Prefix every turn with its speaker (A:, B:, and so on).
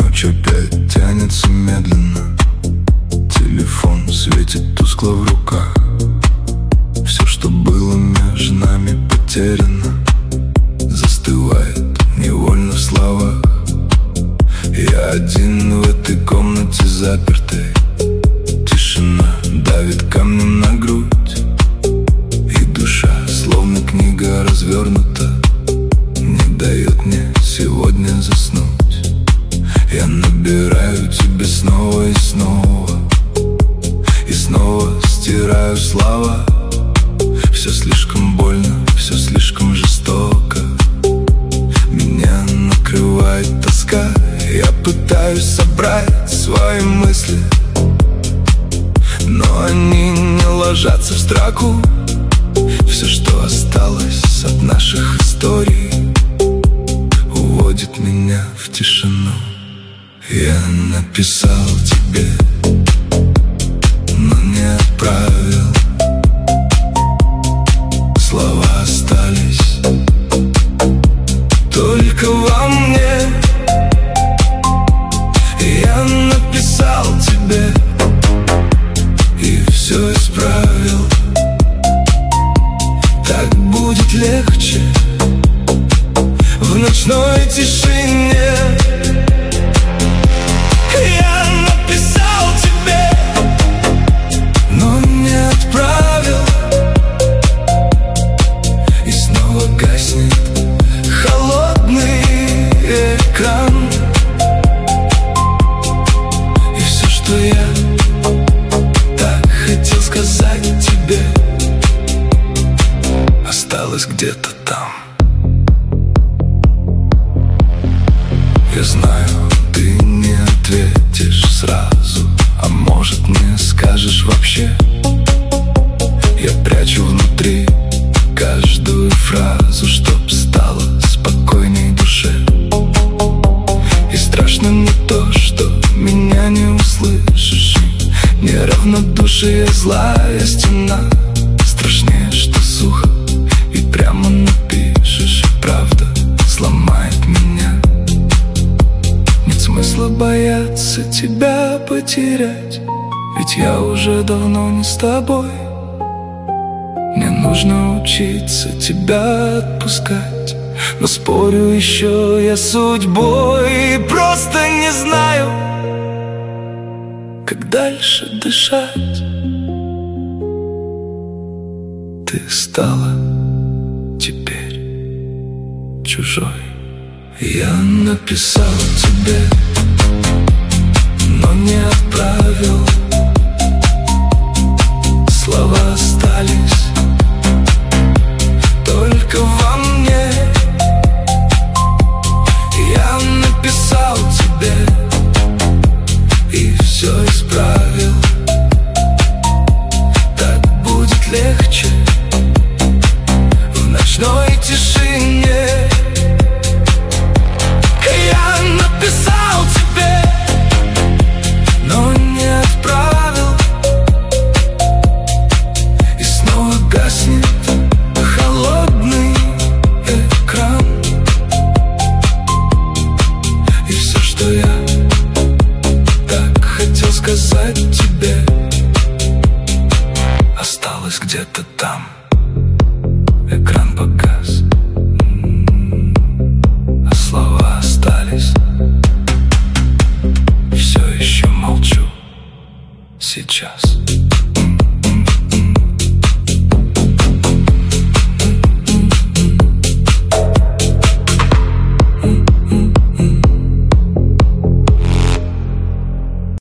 A: Ночь опять тянется медленно, телефон светит тускло в руках. Все, что было между нами, потеряно, застывает невольно в словах. Я один в этой комнате запертой, тишина давит камнем на грудь, и душа, словно книга развернута, не дает мне сегодня заснуть. Я набираю тебя снова и снова, и снова стираю слова. Все слишком больно, все слишком жестоко, меня накрывает тоска. Я пытаюсь собрать свои мысли, но они не ложатся в строку. Все, что осталось от наших историй, уводит меня в тишину. Я написал тебе, но не отправил. Слова остались только во мне. Я написал тебе и все исправил. Так будет легче в ночной тишине. Я написал тебе, но не отправил, и снова гаснет холодный экран. И все, что я так хотел сказать тебе, осталось где-то там. Я знаю, ты не ответишь сразу, а может не скажешь вообще. Я прячу внутри каждую фразу, чтоб стало спокойней душе. И страшно не то, что меня не услышишь, неравнодушие злая стена. Страшнее, что сухо и прямо напишешь, и правда сломает меня. Нет смысла бояться тебя потерять, ведь я уже давно не с тобой. Мне нужно учиться тебя отпускать, но спорю еще я с судьбой. И просто не знаю, как дальше дышать. Ты стала теперь чужой. Я написал тебе, но не отправил. Слова остались только во мне. Я написал тебе и все исправил. Так будет легче в ночной тишине. Я написал тебе, но не отправил, и снова гаснет холодный экран. И все, что я так хотел сказать тебе, осталось где-то там. Экран погас, а слова остались. Все еще молчу сейчас.